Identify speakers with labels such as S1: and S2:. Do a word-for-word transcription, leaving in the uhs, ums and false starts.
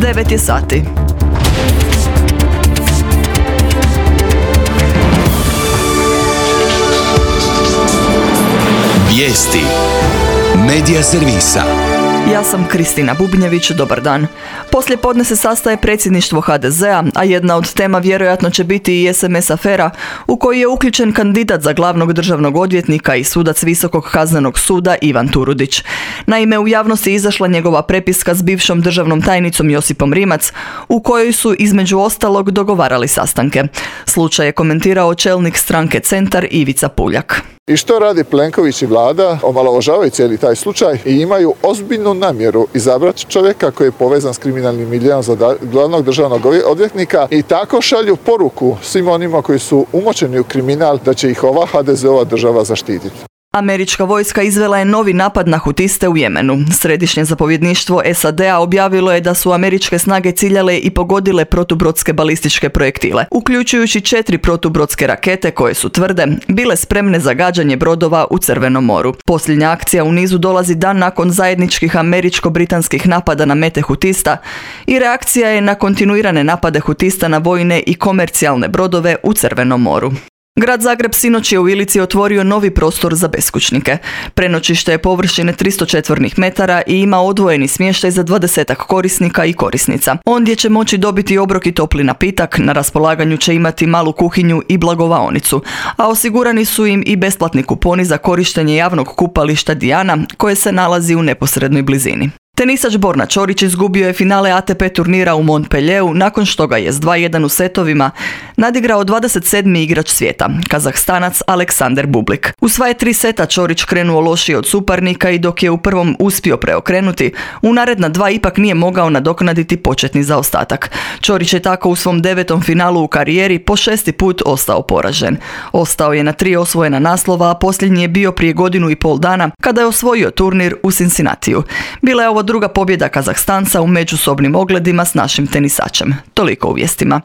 S1: devet je sati.
S2: Vijesti Medija servisa.
S1: Ja sam Kristina Bubnjević, dobar dan. Poslije podne se sastaje predsjedništvo ha de zea, a jedna od tema vjerojatno će biti i es em es afera u koji je uključen kandidat za glavnog državnog odvjetnika i sudac Visokog kaznenog suda Ivan Turudić. Naime, u javnosti je izašla njegova prepiska s bivšom državnom tajnicom Josipom Rimac, u kojoj su između ostalog dogovarali sastanke. Slučaj je komentirao čelnik stranke Centar Ivica Puljak.
S3: I što radi Plenković i vlada? Omalovažavaju cijeli taj slučaj i imaju ozbiljnu namjeru izabrati čovjeka koji je povezan s kriminalnim miljeom za glavnog državnog odvjetnika i tako šalju poruku svim onima koji su umočeni u kriminal da će ih ova ha de zeova država zaštititi.
S1: Američka vojska izvela je novi napad na hutiste u Jemenu. Središnje zapovjedništvo es a de a objavilo je da su američke snage ciljale i pogodile protubrodske balističke projektile, uključujući četiri protubrodske rakete koje su tvrde bile spremne za gađanje brodova u Crvenom moru. Posljednja akcija u nizu dolazi dan nakon zajedničkih američko-britanskih napada na mete hutista i reakcija je na kontinuirane napade hutista na vojne i komercijalne brodove u Crvenom moru. Grad Zagreb sinoć je u Ilici otvorio novi prostor za beskućnike. Prenoćište je površine tristo četvornih metara i ima odvojeni smještaj za dvadesetak korisnika i korisnica. Ondje će moći dobiti obrok i topli napitak, na raspolaganju će imati malu kuhinju i blagovaonicu, a osigurani su im i besplatni kuponi za korištenje javnog kupališta Dijana, koje se nalazi u neposrednoj blizini. Tenisač Borna Ćorić izgubio je finale a te pe turnira u Montpellieru nakon što ga je s dva jedan u setovima nadigrao dvadeset sedmi igrač svijeta, Kazahstanac Aleksandar Bublik. U sva je tri seta Ćorić krenuo lošije od suparnika i dok je u prvom uspio preokrenuti, u naredna dva ipak nije mogao nadoknaditi početni zaostatak. Ćorić je tako u svom devetom finalu u karijeri po šesti put ostao poražen. Ostao je na tri osvojena naslova, a posljednji je bio prije godinu i pol dana kada je osvojio turnir u Cincinnatiju. Bila je ovo druga pobjeda Kazahstanca u međusobnim ogledima s našim tenisačem. Toliko u vijestima.